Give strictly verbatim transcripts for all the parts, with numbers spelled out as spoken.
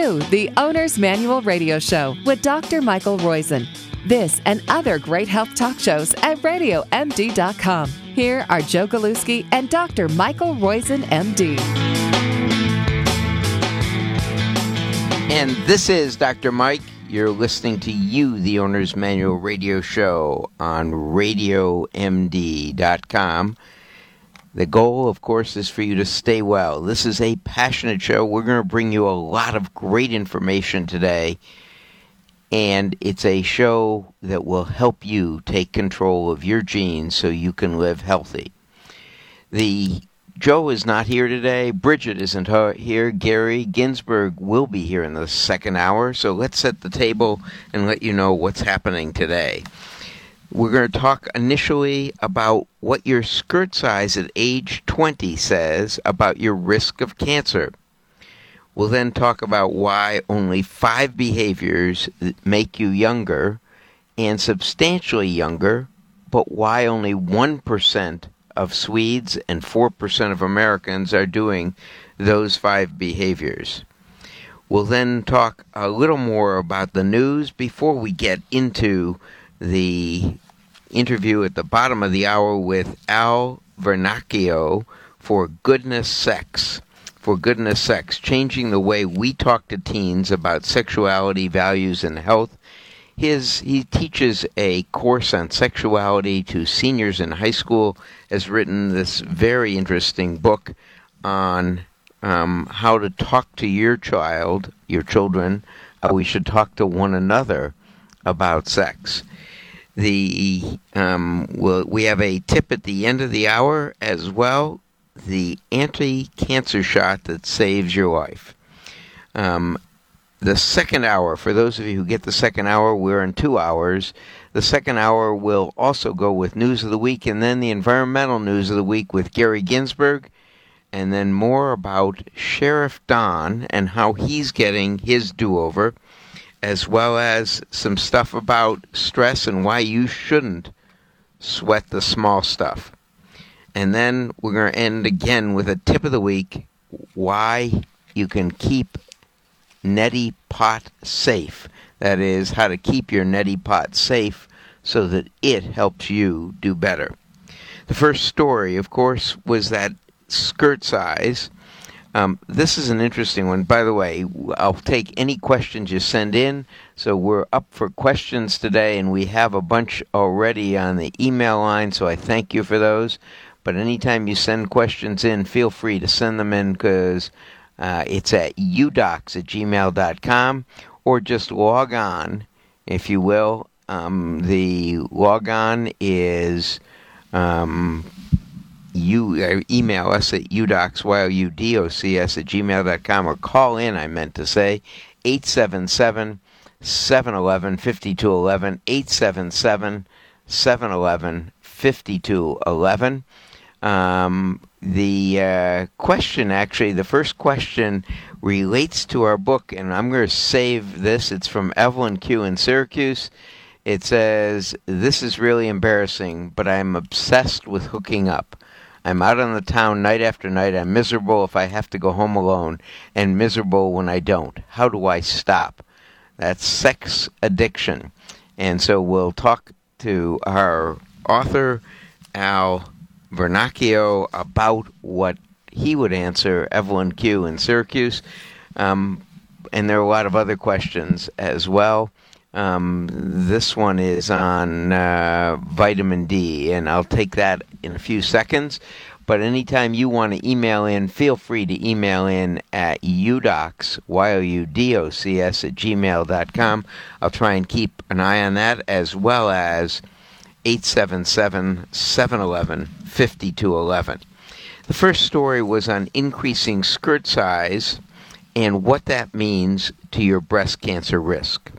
you, the Owner's Manual Radio Show with Doctor Michael Roizen. This and other great health talk shows at radio m d dot com. Here are Joe Galuski and Doctor Michael Roizen, M D. And this is Doctor Mike. You're listening to You, the Owner's Manual Radio Show on radio m d dot com. The goal, of course, is for you to stay well. This is a passionate show. We're going to bring you a lot of great information today. And it's a show that will help you take control of your genes so you can live healthy. The Joe is not here today. Bridget isn't here. Gary Ginsberg will be here in the second hour. So let's set the table and let you know what's happening today. We're going to talk initially about what your skirt size at age twenty says about your risk of cancer. We'll then talk about why only five behaviors make you younger and substantially younger, but why only one percent of Swedes and four percent of Americans are doing those five behaviors. We'll then talk a little more about the news before we get into the interview at the bottom of the hour with Al Vernacchio for Goodness Sex. For Goodness Sex, changing the way we talk to teens about sexuality, values, and health. His he teaches a course on sexuality to seniors in high school, has written this very interesting book on um, how to talk to your child, your children, how we should talk to one another about sex. The um, we'll, we have a tip at the end of the hour as well, the anti-cancer shot that saves your life. Um, the second hour, for those of you who get the second hour, we're in two hours. The second hour will also go with News of the Week and then the Environmental News of the Week with Gary Ginsberg, and then more about Sheriff Don and how he's getting his do-over, as well as some stuff about stress and why you shouldn't sweat the small stuff. And then we're going to end again with a tip of the week, why you can keep neti pot safe. That is, how to keep your neti pot safe so that it helps you do better. The first story, of course, was that skirt size. Um, this is an interesting one. By the way, I'll take any questions you send in. So we're up for questions today, and we have a bunch already on the email line, so I thank you for those. But anytime you send questions in, feel free to send them in, because uh, it's at udocs at gmail dot com, or just log on, if you will. Um, the log on is... Um, You uh, email us at udocs, Y O U D O C S, at gmail dot com, or call in, I meant to say, eight seven seven, seven one one, five two one one, eight seven seven, seven one one, five two one one. Um, the uh, question, actually, the first question relates to our book, and I'm going to save this. It's from Evelyn Q in Syracuse. It says, "This is really embarrassing, but I'm obsessed with hooking up. I'm out on the town night after night. I'm miserable if I have to go home alone, and miserable when I don't. How do I stop?" That's sex addiction. And so we'll talk to our author, Al Vernacchio, about what he would answer, Evelyn Q in Syracuse. Um, and there are a lot of other questions as well. Um, this one is on uh, vitamin D, and I'll take that in a few seconds. But anytime you want to email in, feel free to email in at udocs, Y O U D O C S, at gmail dot com. I'll try and keep an eye on that, as well as eight seven seven, seven one one, five two one one. The first story was on increasing skirt size and what that means to your breast cancer risk.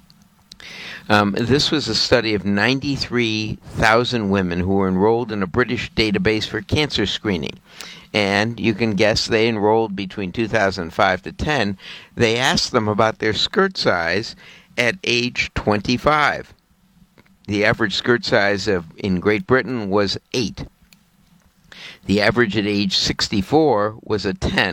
Um, this was a study of ninety-three thousand women who were enrolled in a British database for cancer screening. And you can guess they enrolled between two thousand five to ten. They asked them about their skirt size at age twenty-five. The average skirt size of, in Great Britain was eight. The average at age sixty-four was a ten.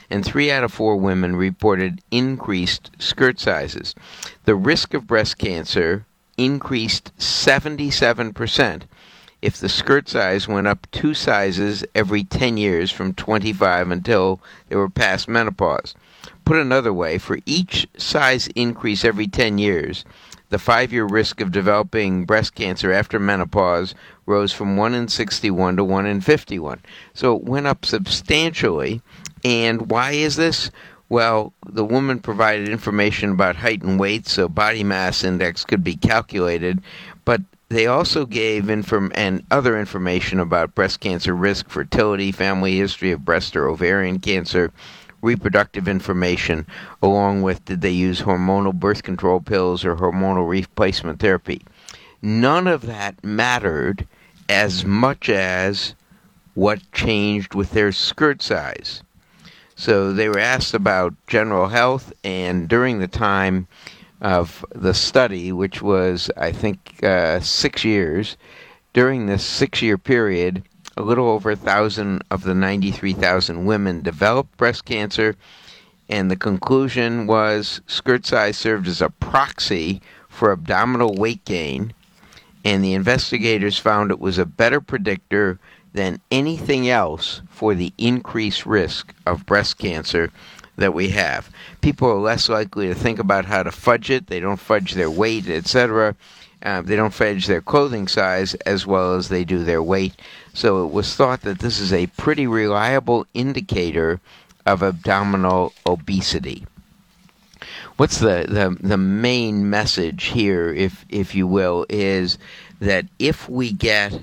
and three out of four women reported increased skirt sizes. The risk of breast cancer increased seventy-seven percent if the skirt size went up two sizes every ten years from twenty-five until they were past menopause. Put another way, for each size increase every ten years, the five-year risk of developing breast cancer after menopause rose from one in sixty-one to one in fifty-one. So it went up substantially. And why is this? Well, the woman provided information about height and weight, so body mass index could be calculated, but they also gave inform and other information about breast cancer risk, fertility, family history of breast or ovarian cancer, reproductive information, along with did they use hormonal birth control pills or hormonal replacement therapy. None of that mattered as much as what changed with their skirt size. So they were asked about general health, and during the time of the study, which was, I think, uh, six years, during this six-year period, a little over a thousand of the ninety-three thousand women developed breast cancer, and the conclusion was skirt size served as a proxy for abdominal weight gain, and the investigators found it was a better predictor than anything else for the increased risk of breast cancer that we have. People are less likely to think about how to fudge it. They don't fudge their weight, et cetera. Uh, they don't fudge their clothing size as well as they do their weight. So it was thought that this is a pretty reliable indicator of abdominal obesity. What's the, the, the main message here, if if you will, is that if we get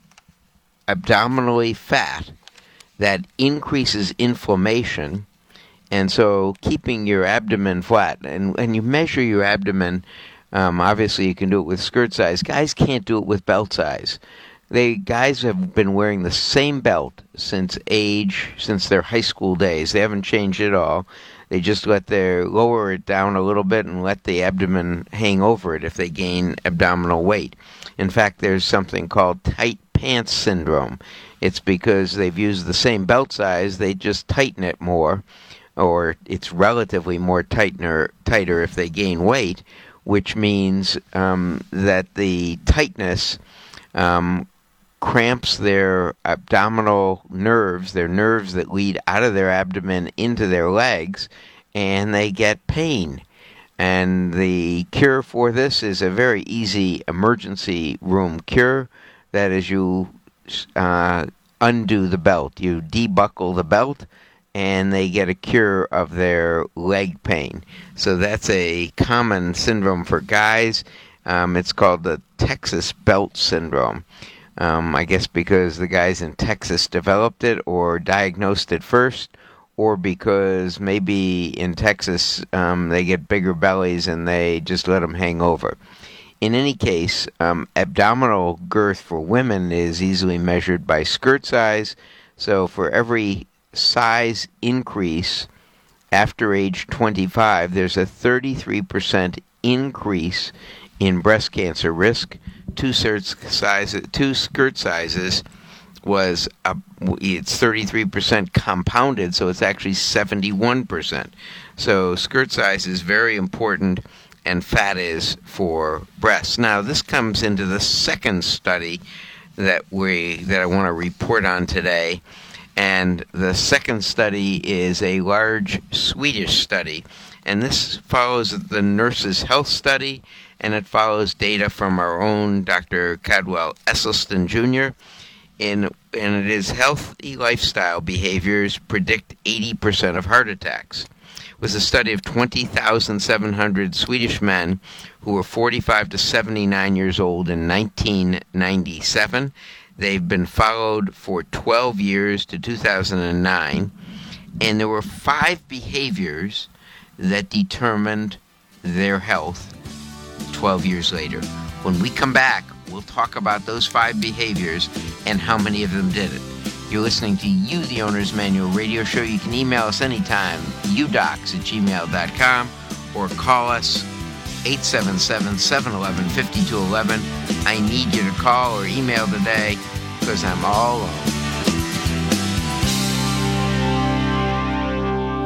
abdominally fat, that increases inflammation, and so keeping your abdomen flat, and, and you measure your abdomen, um, obviously you can do it with skirt size. Guys can't do it with belt size. They guys have been wearing the same belt since age, since their high school days. They haven't changed at all. They just let their lower it down a little bit and let the abdomen hang over it if they gain abdominal weight. In fact, there's something called tight pants syndrome. It's because they've used the same belt size, they just tighten it more, or it's relatively more tightener, tighter if they gain weight, which means um, that the tightness um, cramps their abdominal nerves, their nerves that lead out of their abdomen into their legs, and they get pain. And the cure for this is a very easy emergency room cure. That is, you uh, undo the belt. You debuckle the belt, and they get a cure of their leg pain. So that's a common syndrome for guys. Um, it's called the Texas belt syndrome. Um, I guess because the guys in Texas developed it or diagnosed it first, or because maybe in Texas um, they get bigger bellies and they just let them hang over. In any case, um, abdominal girth for women is easily measured by skirt size. So for every size increase after age twenty-five, there's a thirty-three percent increase in breast cancer risk. Two skirt sizes, two skirt sizes was a, it's thirty-three percent compounded, so it's actually seventy-one percent. So skirt size is very important, and fat is for breasts. Now, this comes into the second study that we that I want to report on today, and the second study is a large Swedish study, and this follows the Nurses' Health Study, and it follows data from our own Doctor Cadwell Esselstyn Junior In, and it is healthy lifestyle behaviors predict eighty percent of heart attacks. It was a study of twenty thousand seven hundred Swedish men who were forty-five to seventy-nine years old in nineteen ninety-seven. They've been followed for twelve years to two thousand nine, and there were five behaviors that determined their health twelve years later. When we come back, we'll talk about those five behaviors and how many of them did it. You're listening to You, the Owner's Manual radio show. You can email us anytime, u docs at gmail dot com, or call us eight seven seven, seven one one, five two one one. I need you to call or email today because I'm all alone.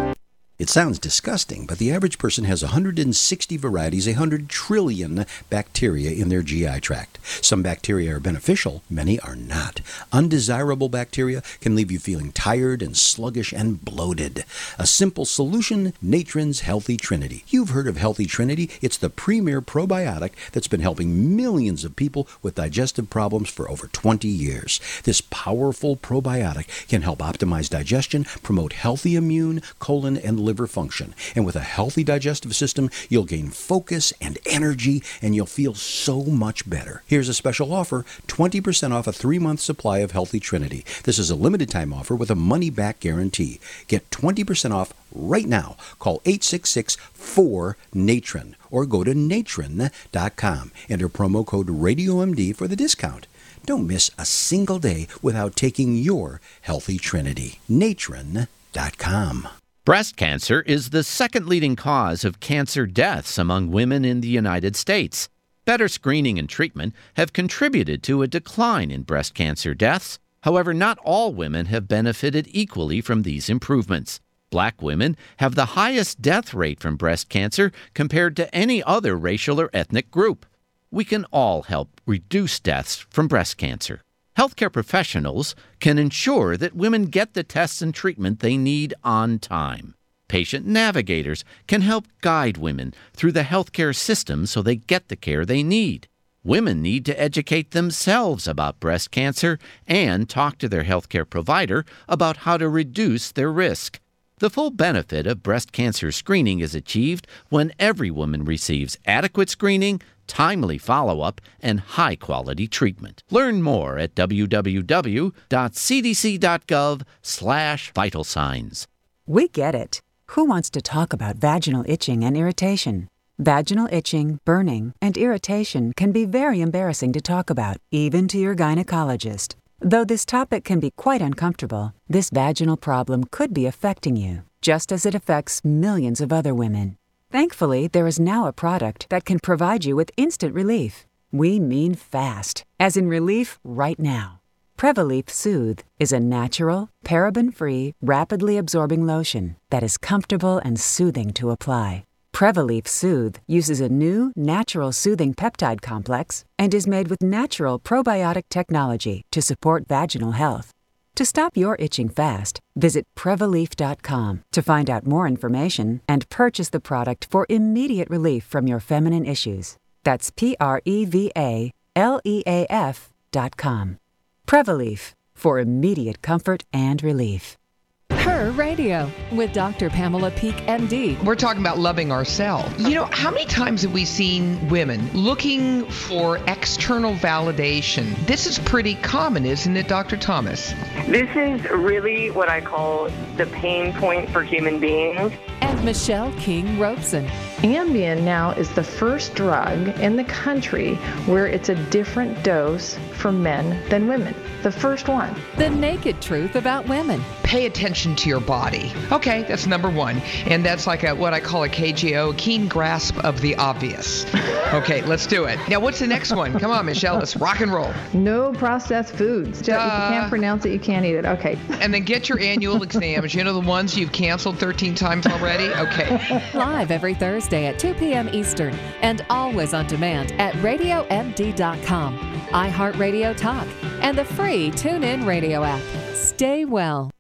It sounds disgusting, but the average person has one hundred sixty varieties, one hundred trillion bacteria in their G I tract. Some bacteria are beneficial, many are not. Undesirable bacteria can leave you feeling tired and sluggish and bloated. A simple solution, Natron's Healthy Trinity. You've heard of Healthy Trinity. It's the premier probiotic that's been helping millions of people with digestive problems for over twenty years. This powerful probiotic can help optimize digestion, promote healthy immune, colon, and liver function. And with a healthy digestive system, you'll gain focus and energy, and you'll feel so much better. Here's a special offer, twenty percent off a three-month supply of Healthy Trinity. This is a limited-time offer with a money-back guarantee. Get twenty percent off right now. Call eight six six, four, Natron or go to natron dot com. Enter promo code RadioMD for the discount. Don't miss a single day without taking your Healthy Trinity. natron dot com. Breast cancer is the second leading cause of cancer deaths among women in the United States. Better screening and treatment have contributed to a decline in breast cancer deaths. However, not all women have benefited equally from these improvements. Black women have the highest death rate from breast cancer compared to any other racial or ethnic group. We can all help reduce deaths from breast cancer. Healthcare professionals can ensure that women get the tests and treatment they need on time. Patient navigators can help guide women through the healthcare system so they get the care they need. Women need to educate themselves about breast cancer and talk to their healthcare provider about how to reduce their risk. The full benefit of breast cancer screening is achieved when every woman receives adequate screening, timely follow-up, and high-quality treatment. Learn more at w w w dot c d c dot gov slash vital signs. We get it. Who wants to talk about vaginal itching and irritation? Vaginal itching, burning, and irritation can be very embarrassing to talk about, even to your gynecologist. Though this topic can be quite uncomfortable, this vaginal problem could be affecting you, just as it affects millions of other women. Thankfully, there is now a product that can provide you with instant relief. We mean fast, as in relief right now. Prevaleaf Soothe is a natural, paraben-free, rapidly absorbing lotion that is comfortable and soothing to apply. Prevaleaf Soothe uses a new, natural soothing peptide complex and is made with natural probiotic technology to support vaginal health. To stop your itching fast, visit Prevaleaf dot com to find out more information and purchase the product for immediate relief from your feminine issues. That's P R E V A L E A F dot com. Prevaleaf, for immediate comfort and relief. Her Radio with Doctor Pamela Peek, M D. We're talking about loving ourselves. You know, how many times have we seen women looking for external validation? This is pretty common, isn't it, Doctor Thomas? This is really what I call the pain point for human beings. And Michelle King Robeson. Ambien now is the first drug in the country where it's a different dose for men than women. The first one. The naked truth about women. Pay attention to your body. Okay, that's number one. And that's like a what I call a K G O, keen grasp of the obvious. Okay, let's do it. Now, what's the next one? Come on, Michelle, let's rock and roll. No processed foods. If you can't pronounce it, you can't eat it. Okay. And then get your annual exams. You know the ones you've canceled thirteen times already? Okay. Live every Thursday at two p.m. Eastern and always on demand at radio m d dot com, iHeartRadio Talk, and the free TuneIn Radio app. Stay well.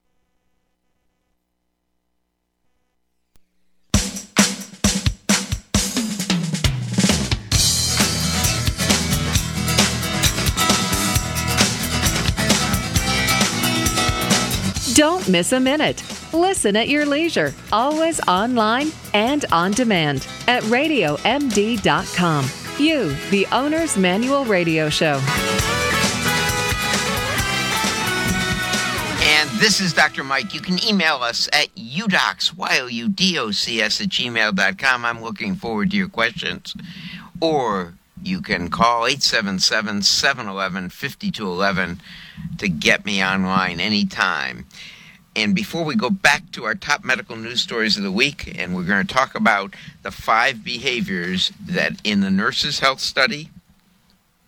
Don't miss a minute. Listen at your leisure, always online and on demand at radio m d dot com. You, the Owner's Manual Radio Show. And this is Doctor Mike. You can email us at udocs, Y O U D O C S, at gmail dot com. I'm looking forward to your questions. Or you can call eight seven seven, seven one one, five two one one to get me online anytime. And before we go back to our top medical news stories of the week, and we're going to talk about the five behaviors that in the Nurses' Health Study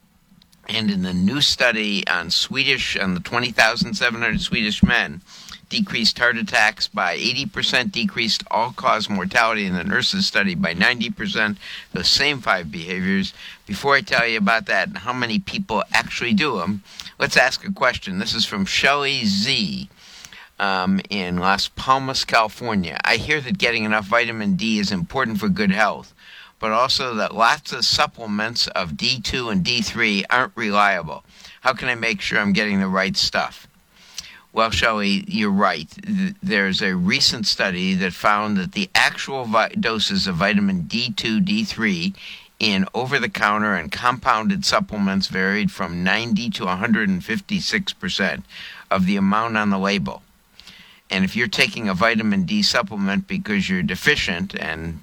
and in the new study on Swedish, on the twenty thousand seven hundred Swedish men decreased heart attacks by eighty percent, decreased all-cause mortality in the nurses study by ninety percent, those same five behaviors. Before I tell you about that and how many people actually do them, let's ask a question. This is from Shelley Z. Um, in Las Palmas, California. I hear that getting enough vitamin D is important for good health, but also that lots of supplements of D two and D three aren't reliable. How can I make sure I'm getting the right stuff? Well, Shelley, you're right. There's a recent study that found that the actual vi- doses of vitamin D two, D three in over-the-counter and compounded supplements varied from ninety to one hundred fifty-six percent of the amount on the label. And if you're taking a vitamin D supplement because you're deficient, and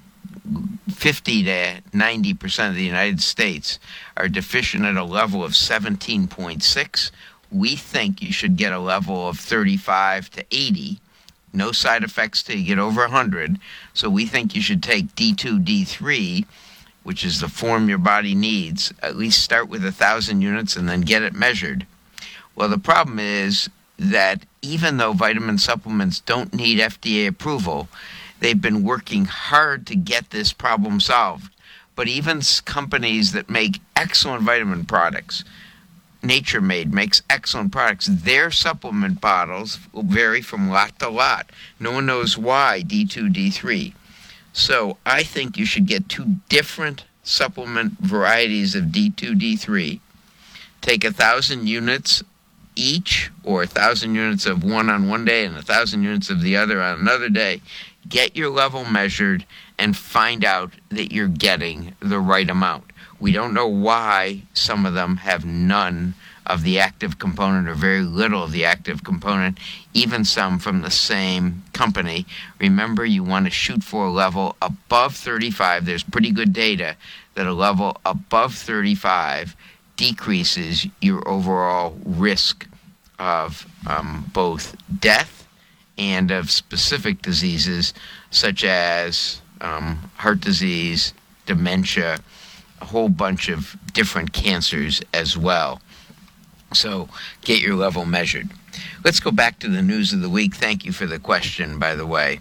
fifty to ninety percent of the United States are deficient at a level of seventeen point six, we think you should get a level of thirty-five to eighty. No side effects till you get over one hundred. So we think you should take D two, D three, which is the form your body needs. At least start with one thousand units and then get it measured. Well, the problem is that even though vitamin supplements don't need F D A approval, they've been working hard to get this problem solved. But even companies that make excellent vitamin products, Nature Made makes excellent products, their supplement bottles will vary from lot to lot. No one knows why D two, D three. So I think you should get two different supplement varieties of D two, D three. Take a thousand units each, or a thousand units of one on one day and a thousand units of the other on another day. Get your level measured and find out that you're getting the right amount. We don't know why some of them have none of the active component or very little of the active component, even some from the same company. Remember, you want to shoot for a level above thirty-five. There's pretty good data that a level above thirty-five decreases your overall risk of um, both death and of specific diseases such as um, heart disease, dementia, a whole bunch of different cancers as well. So get your level measured. Let's go back to the news of the week. Thank you for the question, by the way.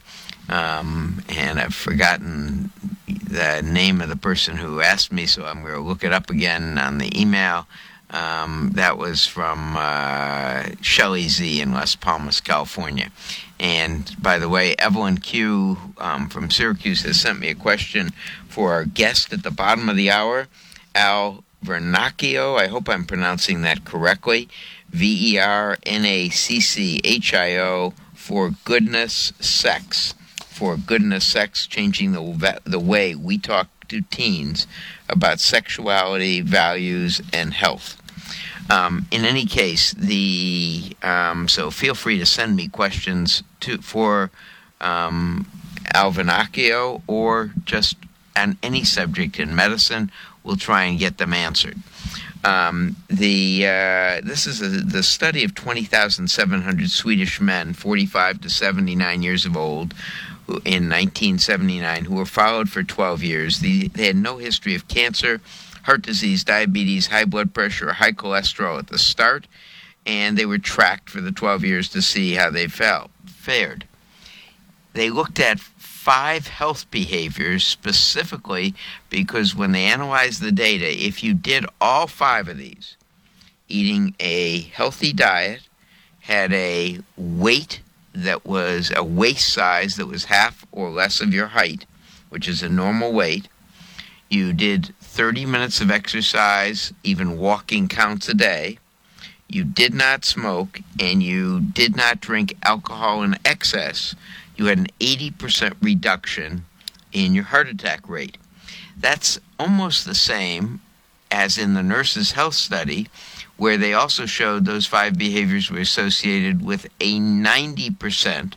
Um, and I've forgotten the name of the person who asked me, so I'm going to look it up again on the email. Um, that was from uh, Shelley Z in Las Palmas, California. And by the way, Evelyn Q um, from Syracuse has sent me a question for our guest at the bottom of the hour, Al Vernacchio. I hope I'm pronouncing that correctly. V E R N A C C H I O, for goodness sex. For goodness sex, changing the the way we talk to teens about sexuality, values, and health. Um, in any case, the um, so feel free to send me questions to for um, Al Vernacchio or just on any subject in medicine. We'll try and get them answered. Um, the uh, this is a, the study of twenty thousand seven hundred Swedish men, forty-five to seventy-nine years of old, who, in nineteen seventy-nine, who were followed for twelve years. The, they had no history of cancer, heart disease, diabetes, high blood pressure, or high cholesterol at the start, and they were tracked for the twelve years to see how they felt, fared. They looked at five health behaviors specifically because when they analyzed the data, if you did all five of these, eating a healthy diet, had a weight that was a waist size that was half or less of your height, which is a normal weight, you did thirty minutes of exercise, even walking counts a day, you did not smoke, and you did not drink alcohol in excess, you had an eighty percent reduction in your heart attack rate. That's almost the same as in the Nurses' Health Study, where they also showed those five behaviors were associated with a ninety percent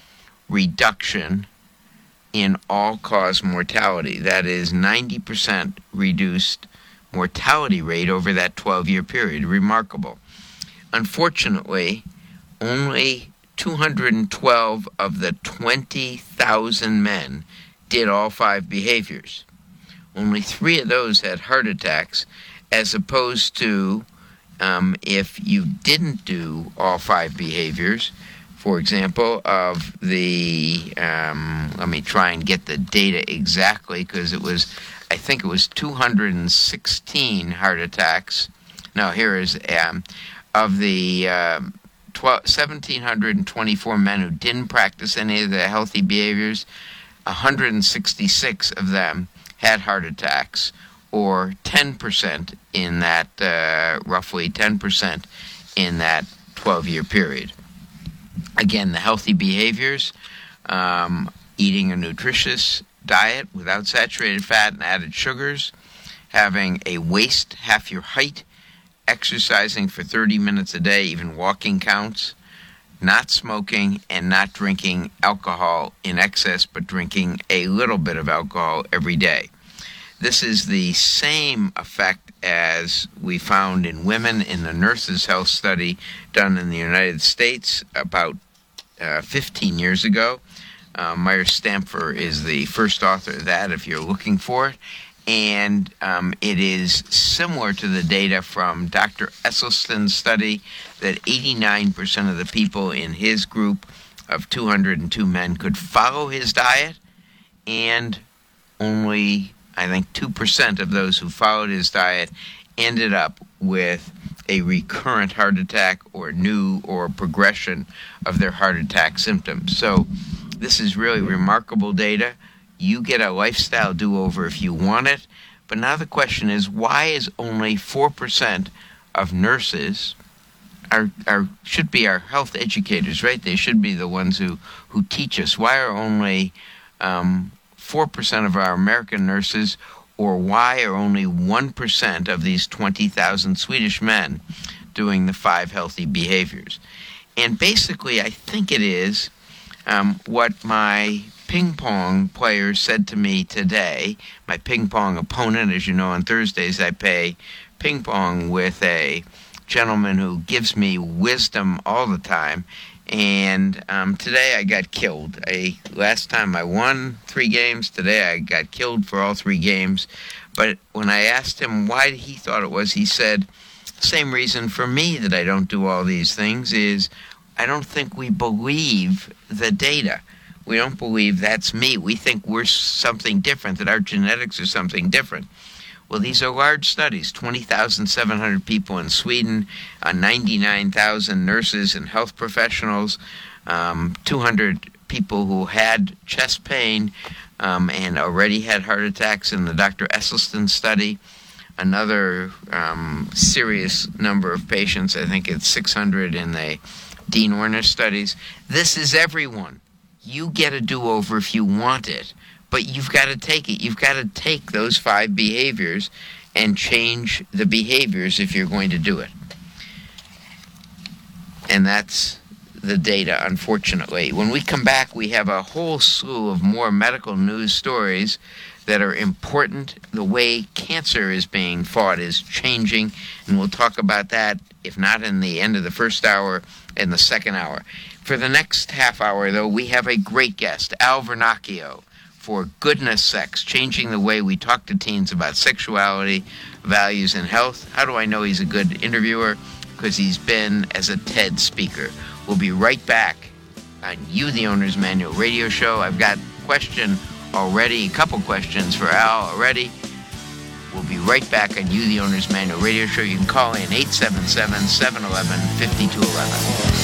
reduction in all-cause mortality. That is, ninety percent reduced mortality rate over that twelve-year period. Remarkable. Unfortunately, only two hundred twelve of the twenty thousand men did all five behaviors. Only three of those had heart attacks, as opposed to um, if you didn't do all five behaviors, for example, of the, um, let me try and get the data exactly, because it was, I think it was two hundred sixteen heart attacks. No, here is, um, of the um, one thousand seven hundred twenty-four men who didn't practice any of the healthy behaviors, one hundred sixty-six of them had heart attacks, or ten percent in that, uh, roughly ten percent in that twelve-year period. Again, the healthy behaviors, um, eating a nutritious diet without saturated fat and added sugars, having a waist half your height, exercising for thirty minutes a day, even walking counts, not smoking, and not drinking alcohol in excess, but drinking a little bit of alcohol every day. This is the same effect as we found in women in the Nurses' Health Study done in the United States about uh, fifteen years ago. Uh, Meyer-Stamfer is the first author of that, if you're looking for it. And um, it is similar to the data from Doctor Esselstyn's study that eighty-nine percent of the people in his group of two hundred two men could follow his diet, and only, I think, two percent of those who followed his diet ended up with a recurrent heart attack or new or progression of their heart attack symptoms. So this is really remarkable data. You get a lifestyle do-over if you want it. But now the question is, why is only four percent of nurses, are, are, should be our health educators, right? They should be the ones who, who teach us. Why are only um, four percent of our American nurses, or why are only one percent of these twenty thousand Swedish men doing the five healthy behaviors? And basically, I think it is um, what my ping pong players said to me today. My ping pong opponent, as you know, on Thursdays I play ping pong with a gentleman who gives me wisdom all the time. And um, today I got killed. I, last time I won three games. Today I got killed for all three games. But when I asked him why he thought it was, he said, same reason for me that I don't do all these things is I don't think we believe the data. We don't believe that's me. We think we're something different, that our genetics are something different. Well, these are large studies, twenty thousand seven hundred people in Sweden, uh, ninety-nine thousand nurses and health professionals, um, two hundred people who had chest pain um, and already had heart attacks in the Doctor Esselstyn study. Another um, serious number of patients, I think it's six hundred in the Dean Ornish studies. This is everyone. You get a do-over if you want it, but you've got to take it. You've got to take those five behaviors and change the behaviors if you're going to do it. And that's the data, unfortunately. When we come back, we have a whole slew of more medical news stories that are important. The way cancer is being fought is changing, and we'll talk about that, if not in the end of the first hour, in the second hour. For the next half hour, though, we have a great guest, Al Vernacchio, for Goodness Sex, changing the way we talk to teens about sexuality, values, and health. How do I know he's a good interviewer? Because he's been as a TED speaker. We'll be right back on You, the Owner's Manual radio show. I've got a question already, a couple questions for Al already. We'll be right back on You, the Owner's Manual radio show. You can call in eight seven seven, seven one one, five two one one.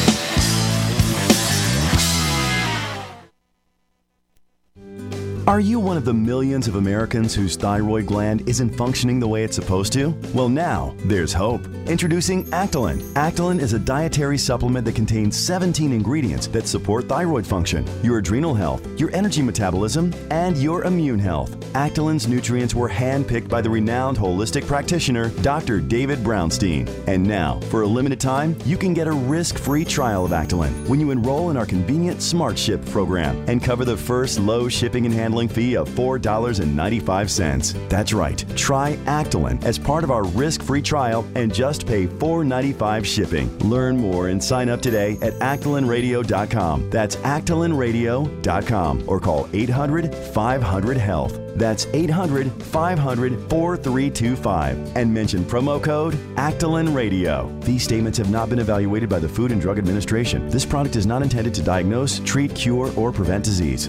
Are you one of the millions of Americans whose thyroid gland isn't functioning the way it's supposed to? Well, now there's hope. Introducing Actilin. Actilin is a dietary supplement that contains seventeen ingredients that support thyroid function, your adrenal health, your energy metabolism, and your immune health. Actilin's nutrients were handpicked by the renowned holistic practitioner, Doctor David Brownstein. And now, for a limited time, you can get a risk-free trial of Actilin when you enroll in our convenient Smart Ship program and cover the first low shipping and handling handling fee of four dollars and ninety-five cents. That's right. Try Actolin as part of our risk-free trial and just pay four dollars and ninety-five cents shipping. Learn more and sign up today at actolin radio dot com. That's actolin radio dot com or call eight hundred, five hundred, health. That's eight hundred, five hundred, four three two five and mention promo code Actolin Radio. These statements have not been evaluated by the Food and Drug Administration. This product is not intended to diagnose, treat, cure, or prevent disease.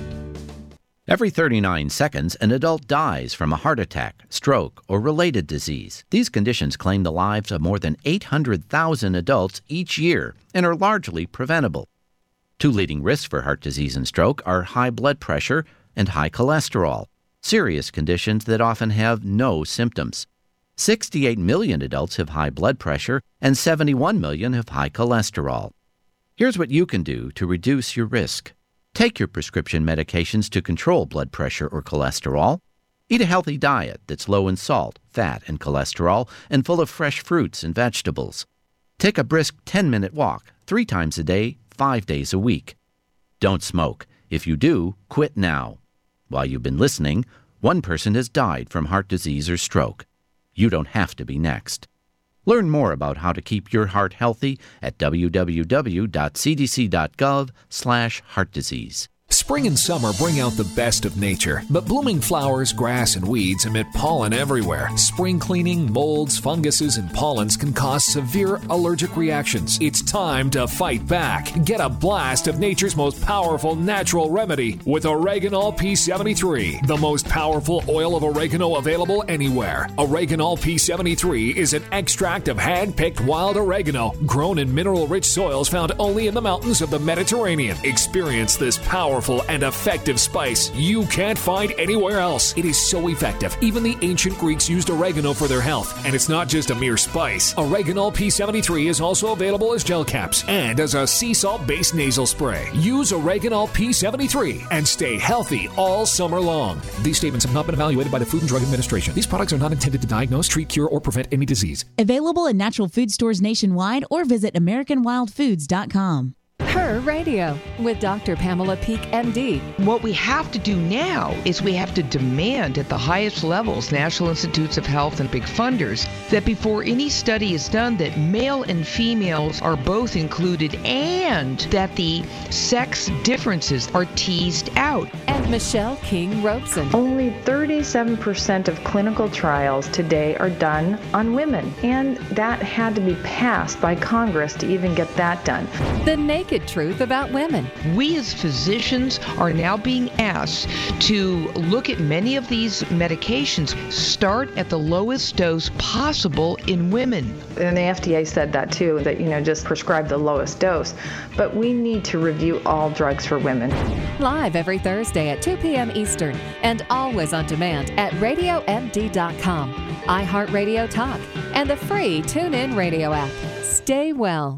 Every thirty-nine seconds, an adult dies from a heart attack, stroke, or related disease. These conditions claim the lives of more than eight hundred thousand adults each year and are largely preventable. Two leading risks for heart disease and stroke are high blood pressure and high cholesterol, serious conditions that often have no symptoms. sixty-eight million adults have high blood pressure and seventy-one million have high cholesterol. Here's what you can do to reduce your risk. Take your prescription medications to control blood pressure or cholesterol. Eat a healthy diet that's low in salt, fat, and cholesterol, and full of fresh fruits and vegetables. Take a brisk ten-minute walk three times a day, five days a week. Don't smoke. If you do, quit now. While you've been listening, one person has died from heart disease or stroke. You don't have to be next. Learn more about how to keep your heart healthy at w w w dot c d c dot gov slash heart disease. Spring and summer bring out the best of nature, but blooming flowers, grass, and weeds emit pollen everywhere. Spring cleaning, molds, funguses, and pollens can cause severe allergic reactions. It's time to fight back. Get a blast of nature's most powerful natural remedy with Oreganol P seventy-three, the most powerful oil of oregano available anywhere. Oreganol P seventy-three is an extract of hand-picked wild oregano grown in mineral-rich soils found only in the mountains of the Mediterranean. Experience this powerful and effective spice you can't find anywhere else. It is so effective. Even the ancient Greeks used oregano for their health. And it's not just a mere spice. Oreganol P seventy-three is also available as gel caps and as a sea salt-based nasal spray. Use Oreganol P seventy-three and stay healthy all summer long. These statements have not been evaluated by the Food and Drug Administration. These products are not intended to diagnose, treat, cure, or prevent any disease. Available in natural food stores nationwide or visit american wild foods dot com. Her Radio with Doctor Pamela Peeke, M D. What we have to do now is we have to demand at the highest levels, National Institutes of Health and big funders, that before any study is done, that male and females are both included and that the sex differences are teased out. And Michelle King Robeson. Only thirty-seven percent of clinical trials today are done on women, and that had to be passed by Congress to even get that done. The Naked Truth about women. We as physicians are now being asked to look at many of these medications, start at the lowest dose possible in women. And the F D A said that too, that, you know, just prescribe the lowest dose. But we need to review all drugs for women. Live every Thursday at two p.m. Eastern and always on demand at radio m d dot com, iHeartRadio Talk, and the free TuneIn Radio app. Stay well.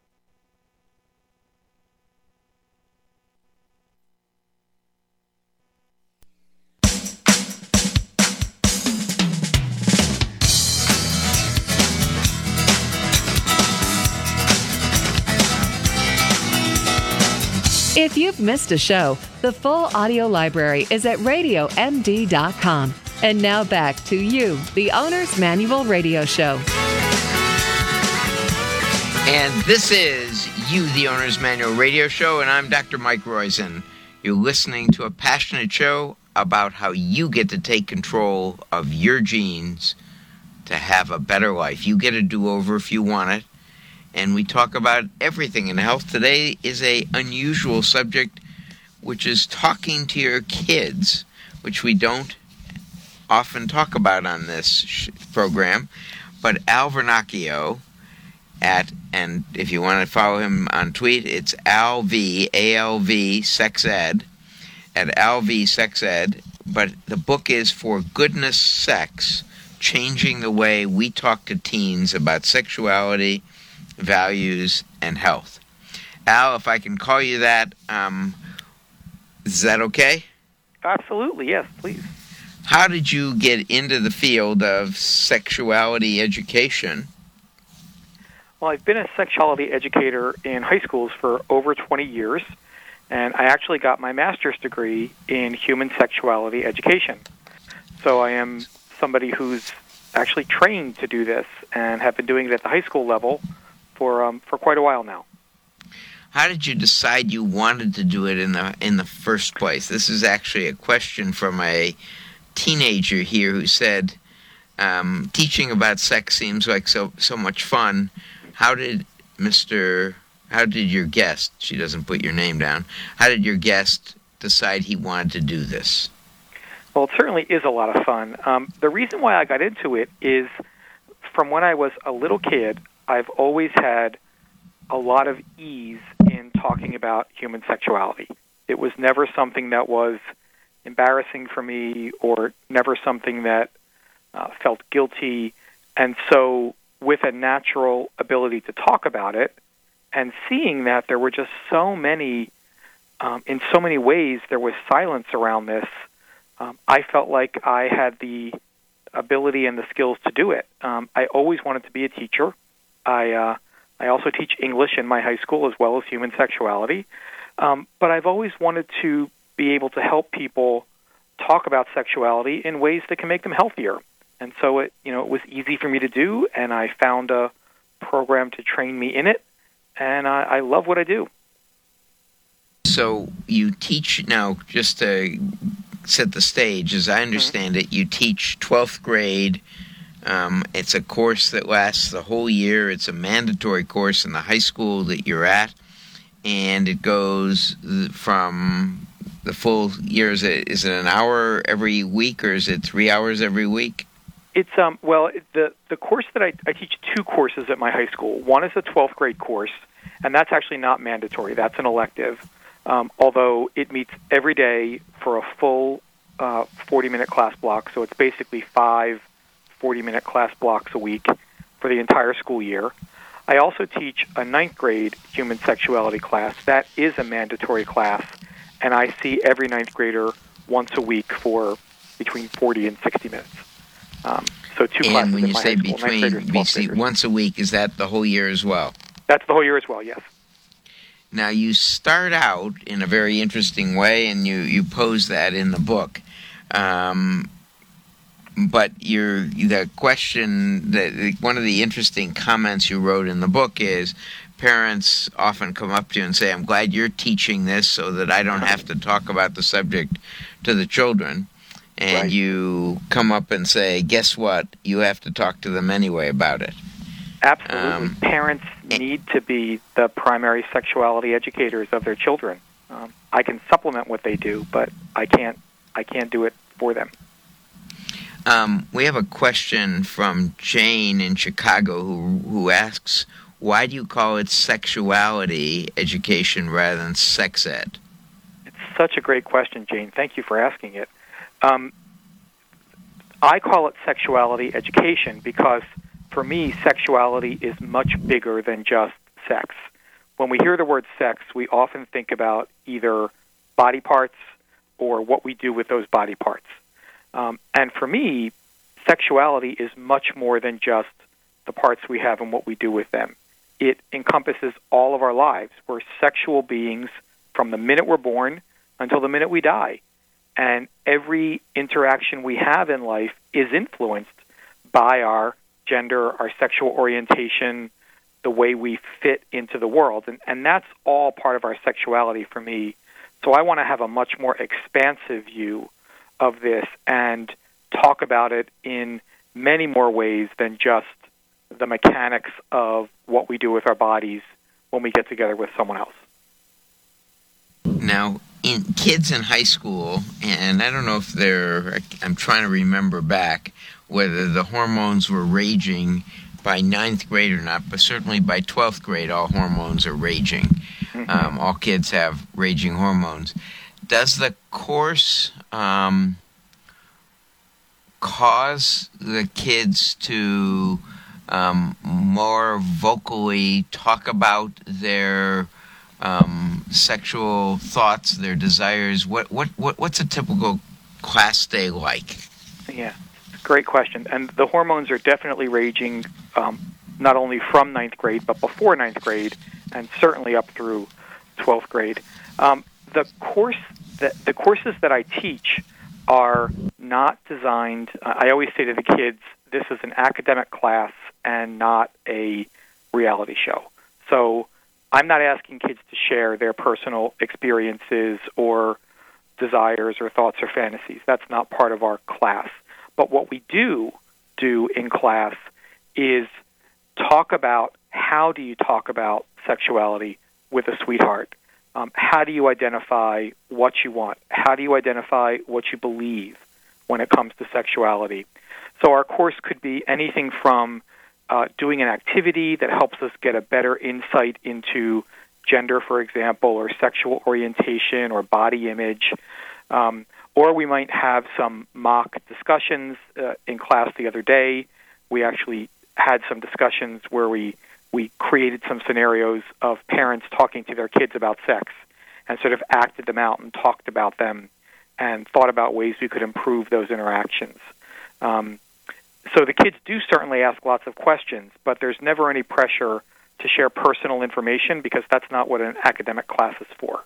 If you've missed a show, the full audio library is at radio m d dot com. And now back to you, the Owner's Manual Radio Show. And this is You, the Owner's Manual Radio Show, and I'm Doctor Mike Roizen. You're listening to a passionate show about how you get to take control of your genes to have a better life. You get a do-over if you want it. And we talk about everything in health. Today is a unusual subject, which is talking to your kids, which we don't often talk about on this sh- program. But Al Vernacchio at, and if you want to follow him on tweet, it's Al V, A L V, Sex Ed, at Al V, Sex Ed. But the book is For Goodness Sex, Changing the Way We Talk to Teens About Sexuality, Values, and Health. Al, if I can call you that, um, is that okay? Absolutely, yes, please. How did you get into the field of sexuality education? Well, I've been a sexuality educator in high schools for over twenty years, and I actually got my master's degree in human sexuality education. So I am somebody who's actually trained to do this and have been doing it at the high school level for um, for quite a while now. How did you decide you wanted to do it in the in the first place? This is actually a question from a teenager here who said, um, teaching about sex seems like so so much fun. How did Mister How did your guest, she doesn't put your name down, how did your guest decide he wanted to do this? Well, it certainly is a lot of fun. Um, the reason why I got into it is from when I was a little kid, I've always had a lot of ease in talking about human sexuality. It was never something that was embarrassing for me or never something that uh, felt guilty. And so with a natural ability to talk about it and seeing that there were just so many, um, in so many ways, there was silence around this, um, I felt like I had the ability and the skills to do it. Um, I always wanted to be a teacher. I uh, I also teach English in my high school as well as human sexuality. Um, but I've always wanted to be able to help people talk about sexuality in ways that can make them healthier. And so it, you know, it was easy for me to do, and I found a program to train me in it, and I, I love what I do. So you teach now, just to set the stage, as I understand mm-hmm. it, you teach twelfth grade. Um, it's a course that lasts the whole year. It's a mandatory course in the high school that you're at, and it goes from the full year. Is it, is it an hour every week, or is it three hours every week? It's um well the the course that I, I teach two courses at my high school. One is a twelfth grade course, and that's actually not mandatory. That's an elective, um, although it meets every day for a full uh, forty minute class block. So it's basically five forty-minute class blocks a week for the entire school year. I also teach a ninth grade human sexuality class. That is a mandatory class, and I see every ninth grader once a week for between forty and sixty minutes. Um, so two and classes when you in my say high school, between, ninth graders, see, once a week, is that the whole year as well? That's the whole year as well, yes. Now, you start out in a very interesting way, and you, you pose that in the book. Um, but you're, the question, that one of the interesting comments you wrote in the book is, parents often come up to you and say, I'm glad you're teaching this so that I don't have to talk about the subject to the children. And right. you come up and say, guess what? You have to talk to them anyway about it. Absolutely. Um, Parents need to be the primary sexuality educators of their children. Um, I can supplement what they do, but I can't I can't do it for them. Um, we have a question from Jane in Chicago who, who asks, why do you call it sexuality education rather than sex ed? It's such a great question, Jane. Thank you for asking it. Um, I call it sexuality education because, for me, sexuality is much bigger than just sex. When we hear the word sex, we often think about either body parts or what we do with those body parts. Um, and for me, sexuality is much more than just the parts we have and what we do with them. It encompasses all of our lives. We're sexual beings from the minute we're born until the minute we die. And every interaction we have in life is influenced by our gender, our sexual orientation, the way we fit into the world. And, and that's all part of our sexuality for me. So I want to have a much more expansive view of this and talk about it in many more ways than just the mechanics of what we do with our bodies when we get together with someone else. Now, in kids in high school, and I don't know if they're, I'm trying to remember back, whether the hormones were raging by ninth grade or not, but certainly by twelfth grade, all hormones are raging. Mm-hmm. Um, all kids have raging hormones. Does the course um, cause the kids to um, more vocally talk about their um, sexual thoughts, their desires? What what what what's a typical class day like? Yeah, great question. And the hormones are definitely raging, um, not only from ninth grade, but before ninth grade, and certainly up through twelfth grade. Um, the course that the courses that I teach are not designed. Uh, I always say to the kids, this is an academic class and not a reality show. So I'm not asking kids to share their personal experiences or desires or thoughts or fantasies. That's not part of our class. But what we do do in class is talk about how do you talk about sexuality with a sweetheart. Um, how do you identify what you want? How do you identify what you believe when it comes to sexuality? So our course could be anything from uh, doing an activity that helps us get a better insight into gender, for example, or sexual orientation or body image. Um, or we might have some mock discussions. Uh, in class the other day, we actually had some discussions where we we created some scenarios of parents talking to their kids about sex and sort of acted them out and talked about them and thought about ways we could improve those interactions. Um, so the kids do certainly ask lots of questions, but there's never any pressure to share personal information because that's not what an academic class is for.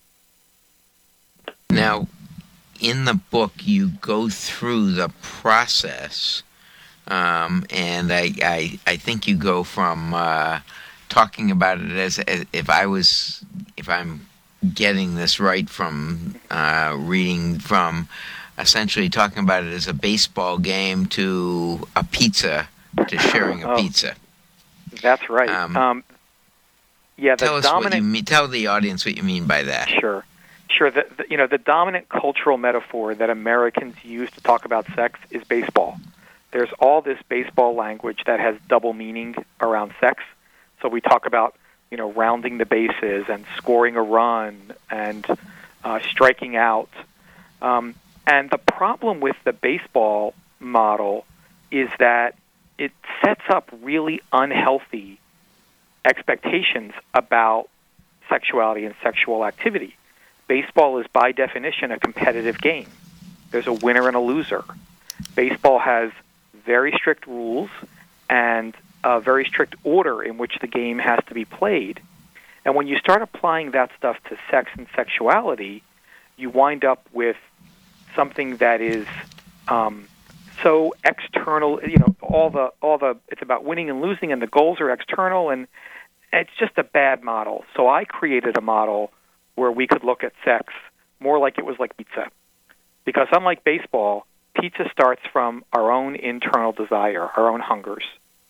Now, in the book, you go through the process. Um, and I, I I think you go from uh, talking about it as, as if I was if I'm getting this right from uh, reading from essentially talking about it as a baseball game to a pizza to sharing a oh, pizza. That's right. Um, um, yeah, the tell us dominant, what you mean. Tell the audience what you mean by that. Sure, sure. The, the, you know, the dominant cultural metaphor that Americans use to talk about sex is baseball. There's all this baseball language that has double meaning around sex. So we talk about, you know, rounding the bases and scoring a run and uh, striking out. Um, and the problem with the baseball model is that it sets up really unhealthy expectations about sexuality and sexual activity. Baseball is, by definition, a competitive game. There's a winner and a loser. Baseball has very strict rules and a very strict order in which the game has to be played. And when you start applying that stuff to sex and sexuality, you wind up with something that is um, so external. You know, all the all the it's about winning and losing, and the goals are external, and it's just a bad model. So I created a model where we could look at sex more like it was like pizza, because unlike baseball, pizza starts from our own internal desire, our own hungers.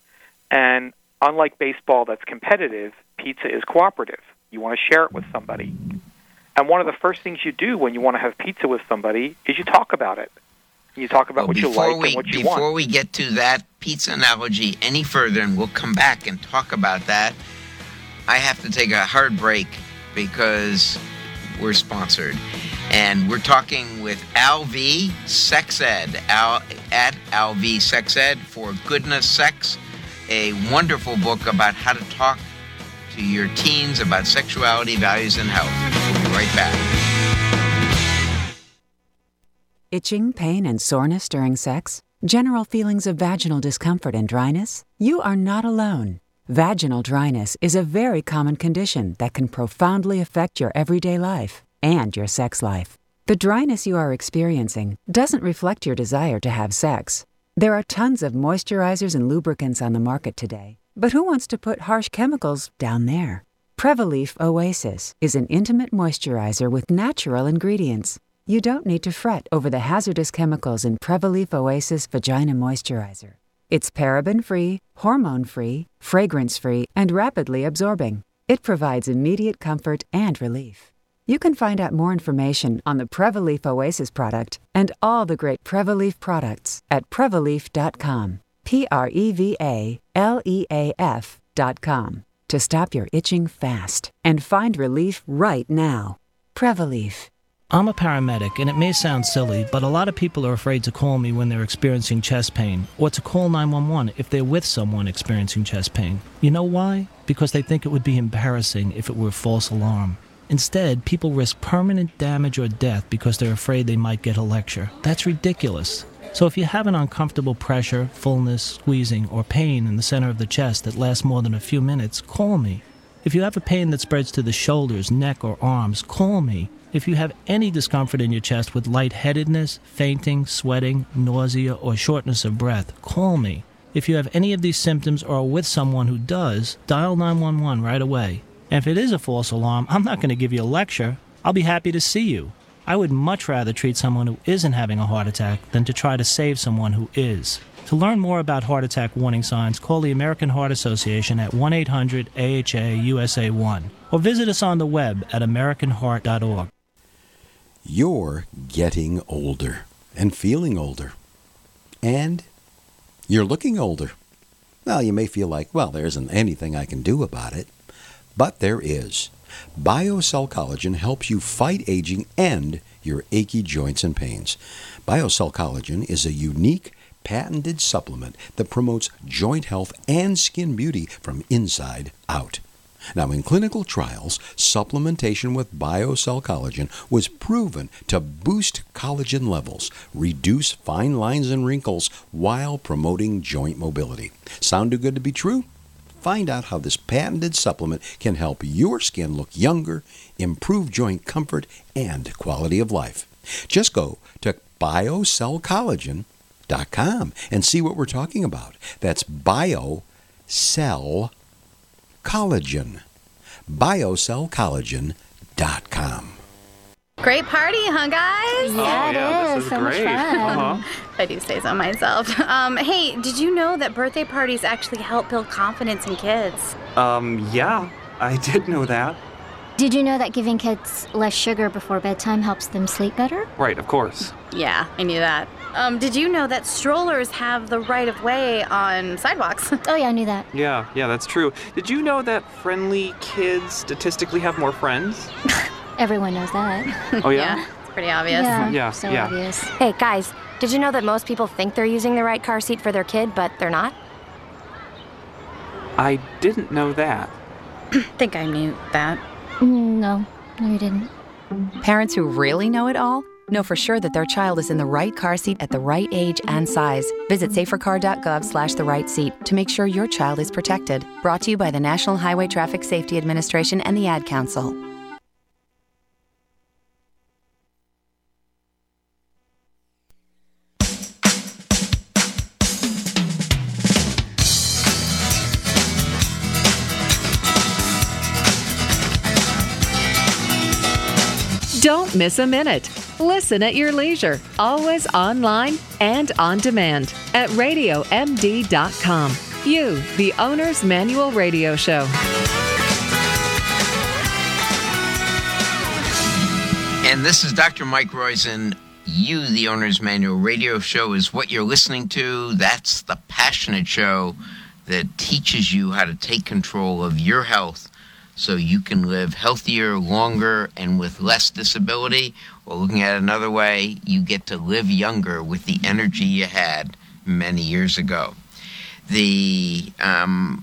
And unlike baseball that's competitive, pizza is cooperative. You want to share it with somebody. And one of the first things you do when you want to have pizza with somebody is you talk about it. You talk about well, what you like we, and what you before want. Before we get to that pizza analogy any further, and we'll come back and talk about that, I have to take a hard break because we're sponsored. And we're talking with Al V. Sex Ed, Al, at Al V. Sex Ed for Goodness Sex, a wonderful book about how to talk to your teens about sexuality, values, and health. We'll be right back. Itching, pain, and soreness during sex? General feelings of vaginal discomfort and dryness? You are not alone. Vaginal dryness is a very common condition that can profoundly affect your everyday life and your sex life. The dryness you are experiencing doesn't reflect your desire to have sex. There are tons of moisturizers and lubricants on the market today, but who wants to put harsh chemicals down there? Prevaleaf Oasis is an intimate moisturizer with natural ingredients. You don't need to fret over the hazardous chemicals in Prevaleaf Oasis Vagina Moisturizer. It's paraben-free, hormone-free, fragrance-free, and rapidly absorbing. It provides immediate comfort and relief. You can find out more information on the Prevaleaf Oasis product and all the great Prevaleaf products at Prevaleaf dot com. P R E V A L E A F dot com to stop your itching fast and find relief right now. Prevaleaf. I'm a paramedic, and it may sound silly, but a lot of people are afraid to call me when they're experiencing chest pain, or to call nine one one if they're with someone experiencing chest pain. You know why? Because they think it would be embarrassing if it were a false alarm. Instead, people risk permanent damage or death because they're afraid they might get a lecture. That's ridiculous. So if you have an uncomfortable pressure, fullness, squeezing, or pain in the center of the chest that lasts more than a few minutes, call me. If you have a pain that spreads to the shoulders, neck, or arms, call me. If you have any discomfort in your chest with lightheadedness, fainting, sweating, nausea, or shortness of breath, call me. If you have any of these symptoms or are with someone who does, dial nine one one right away. And if it is a false alarm, I'm not going to give you a lecture. I'll be happy to see you. I would much rather treat someone who isn't having a heart attack than to try to save someone who is. To learn more about heart attack warning signs, call the American Heart Association at one eight hundred A H A U S A one or visit us on the web at american heart dot org. You're getting older and feeling older. And you're looking older. Well, you may feel like, well, there isn't anything I can do about it. But there is. BioCell Collagen helps you fight aging and your achy joints and pains. BioCell Collagen is a unique, patented supplement that promotes joint health and skin beauty from inside out. Now, in clinical trials, supplementation with BioCell Collagen was proven to boost collagen levels, reduce fine lines and wrinkles while promoting joint mobility. Sound too good to be true? Find out how this patented supplement can help your skin look younger, improve joint comfort, and quality of life. Just go to biocell collagen dot com and see what we're talking about. That's BioCell Collagen. biocell collagen dot com. Great party, huh, guys? Yeah, Oh, it yeah, is. this is so great. much fun. Uh-huh. If I do say so myself. Um, hey, did you know that birthday parties actually help build confidence in kids? Um, yeah, I did know that. Did you know that giving kids less sugar before bedtime helps them sleep better? Right, of course. Yeah, I knew that. Um, did you know that strollers have the right of way on sidewalks? Oh, yeah, I knew that. Yeah, yeah, that's true. Did you know that friendly kids statistically have more friends? Everyone knows that. Oh, yeah? Yeah, it's pretty obvious. Yeah, Yeah, so yeah. obvious. Hey, guys, did you know that most people think they're using the right car seat for their kid, but they're not? I didn't know that. I think I knew that. Mm, No, no, you didn't. Parents who really know it all know for sure that their child is in the right car seat at the right age and size. Visit safercar.gov slash the right seat to make sure your child is protected. Brought to you by the National Highway Traffic Safety Administration and the Ad Council. Don't miss a minute. Listen at your leisure, always online and on demand at radio m d dot com. You, the Owner's Manual Radio Show. And this is Doctor Mike Roizen. You, the Owner's Manual Radio Show, is what you're listening to. That's the passionate show that teaches you how to take control of your health so you can live healthier, longer, and with less disability. Or looking at it another way, you get to live younger with the energy you had many years ago. The um,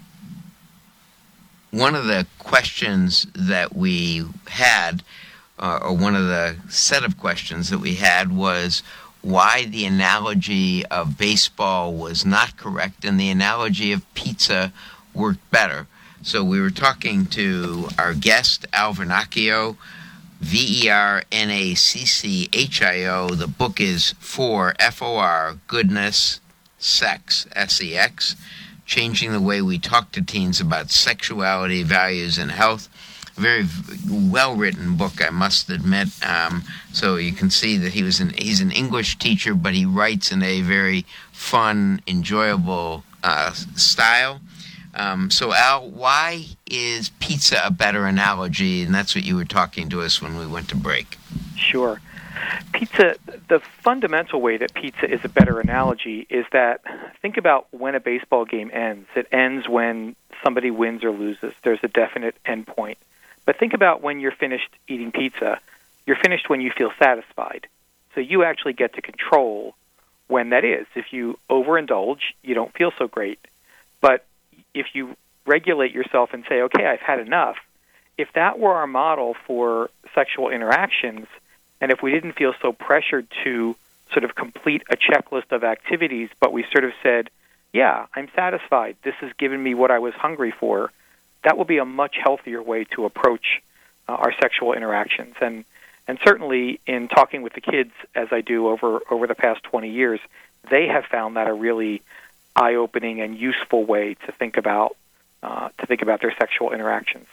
one of the questions that we had, uh, or one of the set of questions that we had, was why the analogy of baseball was not correct and the analogy of pizza worked better. So we were talking to our guest, Al Vernacchio, V E R N A C C H I O. The book is for F O R, Goodness, Sex, S E X, Changing the Way We Talk to Teens About Sexuality, Values, and Health. A very well-written book, I must admit. Um, so you can see that he was an he's an English teacher, but he writes in a very fun, enjoyable uh, style. Um, so, Al, why is pizza a better analogy? And that's what you were talking to us when we went to break. Sure. Pizza, the fundamental way that pizza is a better analogy is that, think about when a baseball game ends. It ends when somebody wins or loses. There's a definite end point. But think about when you're finished eating pizza. You're finished when you feel satisfied. So you actually get to control when that is. If you overindulge, you don't feel so great. But if you regulate yourself and say, okay, I've had enough, if that were our model for sexual interactions, and if we didn't feel so pressured to sort of complete a checklist of activities, but we sort of said, yeah, I'm satisfied. This has given me what I was hungry for, that will be a much healthier way to approach uh, our sexual interactions. And and certainly in talking with the kids, as I do over, over the past twenty years, they have found that a really eye-opening and useful way to think about uh, to think about their sexual interactions.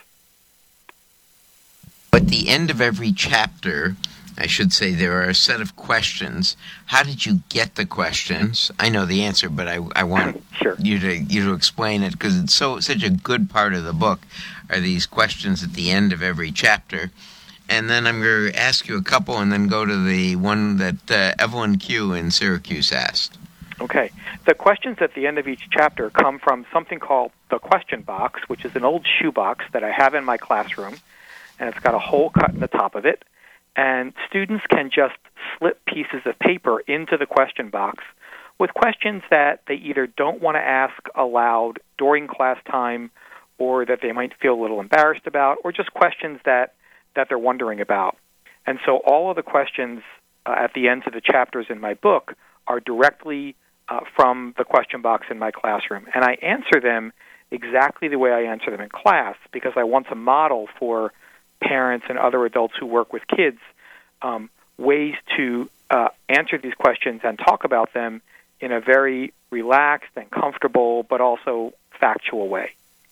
At the end of every chapter, I should say, there are a set of questions. How did you get the questions? I know the answer, but I, I want sure. you to you to explain it, because it's so such a good part of the book are these questions at the end of every chapter. And then I'm going to ask you a couple and then go to the one that uh, Evelyn Q. in Syracuse asked. Okay. The questions at the end of each chapter come from something called the question box, which is an old shoebox that I have in my classroom, and it's got a hole cut in the top of it. And students can just slip pieces of paper into the question box with questions that they either don't want to ask aloud during class time, or that they might feel a little embarrassed about, or just questions that, that they're wondering about. And so all of the questions uh, at the ends of the chapters in my book are directly uh, from the question box in my classroom. And I answer them exactly the way I answer them in class, because I want to model for parents and other adults who work with kids um, ways to uh, answer these questions and talk about them in a very relaxed and comfortable but also factual way.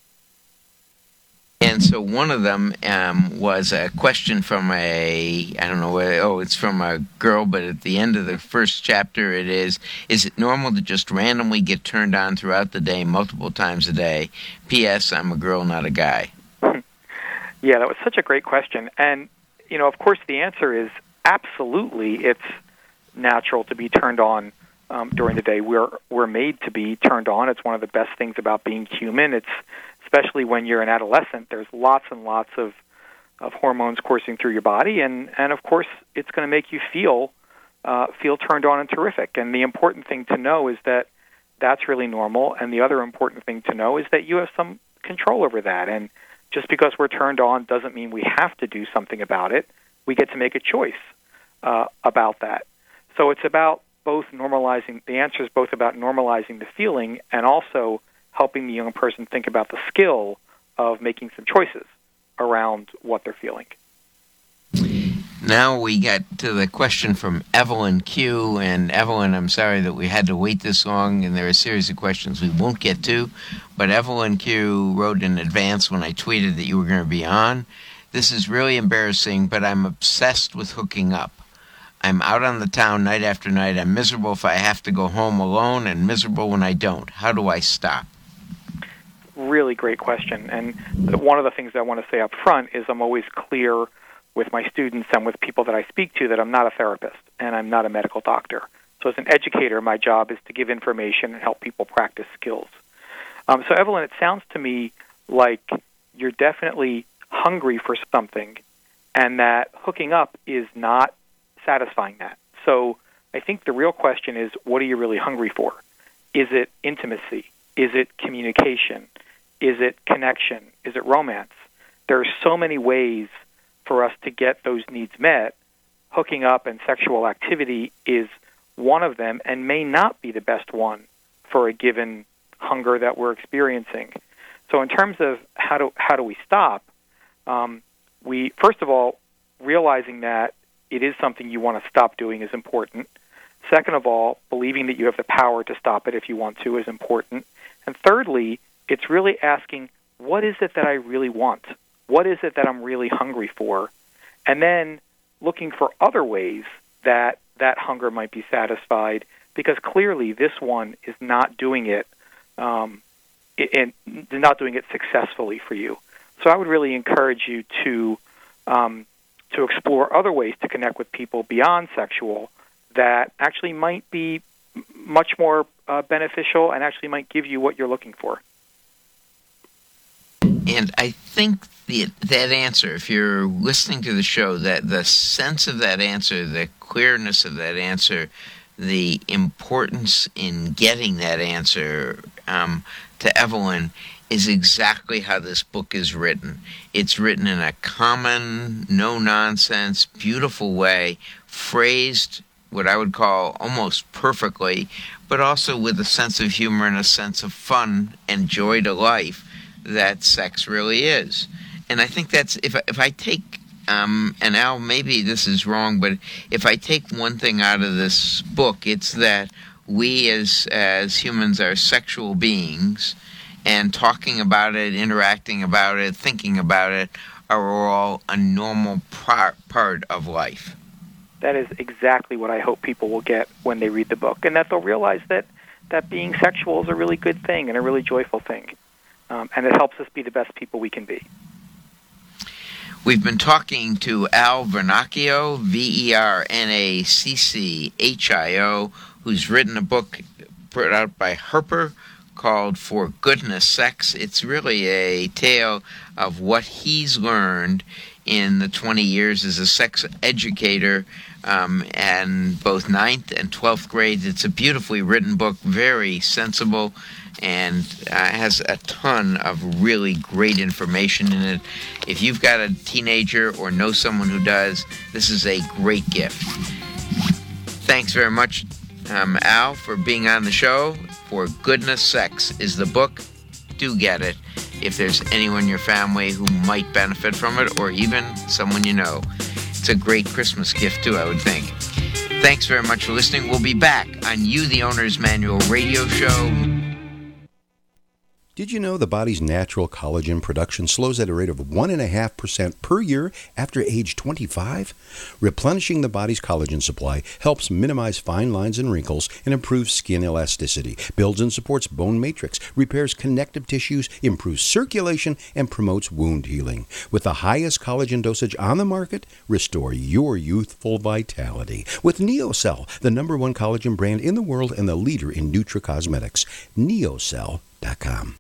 And so one of them um, was a question from a, I don't know, oh, it's from a girl, but at the end of the first chapter it is, is it normal to just randomly get turned on throughout the day, multiple times a day? P S. I'm a girl, not a guy. Yeah, that was such a great question. And, you know, of course, the answer is absolutely it's natural to be turned on um, during the day. We're we're made to be turned on. It's one of the best things about being human. It's especially when you're an adolescent. There's lots and lots of, of hormones coursing through your body, and, and of course, it's going to make you feel uh, feel turned on and terrific. And the important thing to know is that that's really normal, and the other important thing to know is that you have some control over that. And just because we're turned on doesn't mean we have to do something about it. We get to make a choice uh, about that. So it's about both normalizing, the answer is both about normalizing the feeling and also helping the young person think about the skill of making some choices around what they're feeling. Now we get to the question from Evelyn Q. And Evelyn, I'm sorry that we had to wait this long, and there are a series of questions we won't get to. But Evelyn Q. wrote in advance when I tweeted that you were going to be on. This is really embarrassing, but I'm obsessed with hooking up. I'm out on the town night after night. I'm miserable if I have to go home alone and miserable when I don't. How do I stop? Really great question. And one of the things I want to say up front is I'm always clear with my students and with people that I speak to that I'm not a therapist and I'm not a medical doctor. So as an educator, my job is to give information and help people practice skills. Um, so Evelyn, it sounds to me like you're definitely hungry for something and that hooking up is not satisfying that. So I think the real question is, what are you really hungry for? Is it intimacy? Is it communication? Is it connection? Is it romance? There are so many ways for us to get those needs met. Hooking up and sexual activity is one of them and may not be the best one for a given hunger that we're experiencing. So in terms of how do how do we stop, um, we first of all, realizing that it is something you want to stop doing is important. Second of all, believing that you have the power to stop it if you want to is important. And thirdly, it's really asking, what is it that I really want? What is it that I'm really hungry for? And then looking for other ways that that hunger might be satisfied, because clearly this one is not doing it, um, and not doing it successfully for you. So I would really encourage you to um, to explore other ways to connect with people beyond sexual that actually might be much more uh, beneficial and actually might give you what you're looking for. And I think the, that answer, if you're listening to the show, that the sense of that answer, the clearness of that answer, the importance in getting that answer um, to Evelyn is exactly how this book is written. It's written in a common, no-nonsense, beautiful way, phrased what I would call almost perfectly, but also with a sense of humor and a sense of fun and joy to life, that sex really is. And I think that's, if I, if I take, um, and Al, maybe this is wrong, but if I take one thing out of this book, it's that we as as humans are sexual beings, and talking about it, interacting about it, thinking about it are all a normal par- part of life. That is exactly what I hope people will get when they read the book, and that they'll realize that, that being sexual is a really good thing and a really joyful thing, um, and it helps us be the best people we can be. We've been talking to Al Vernacchio, V E R N A C C H I O, who's written a book put out by Harper called For Goodness Sex. It's really a tale of what he's learned in the twenty years as a sex educator, um, and both ninth and twelfth grades. It's a beautifully written book, very sensible, and uh, has a ton of really great information in it. If you've got a teenager or know someone who does, this is a great gift. Thanks very much, um, Al, for being on the show. For Goodness Sex is the book. Do get it if there's anyone in your family who might benefit from it, or even someone you know. It's a great Christmas gift, too, I would think. Thanks very much for listening. We'll be back on You, the Owner's Manual radio show. Did you know the body's natural collagen production slows at a rate of one point five percent per year after age twenty-five? Replenishing the body's collagen supply helps minimize fine lines and wrinkles and improves skin elasticity, builds and supports bone matrix, repairs connective tissues, improves circulation, and promotes wound healing. With the highest collagen dosage on the market, restore your youthful vitality with NeoCell, the number one collagen brand in the world and the leader in nutracosmetics. Neocell dot com.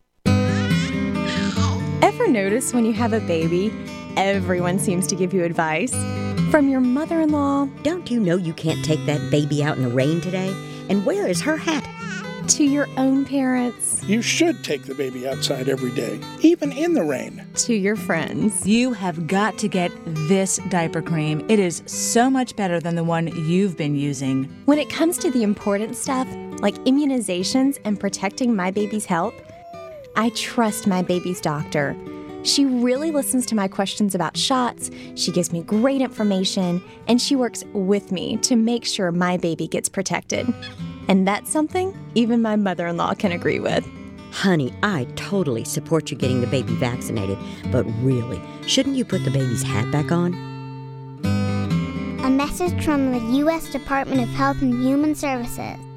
Ever notice when you have a baby, everyone seems to give you advice? From your mother-in-law, don't you know you can't take that baby out in the rain today? And where is her hat? To your own parents. You should take the baby outside every day, even in the rain. To your friends. You have got to get this diaper cream. It is so much better than the one you've been using. When it comes to the important stuff, like immunizations and protecting my baby's health, I trust my baby's doctor. She really listens to my questions about shots, she gives me great information, and she works with me to make sure my baby gets protected. And that's something even my mother-in-law can agree with. Honey, I totally support you getting the baby vaccinated, but really, shouldn't you put the baby's hat back on? A message from the U S Department of Health and Human Services.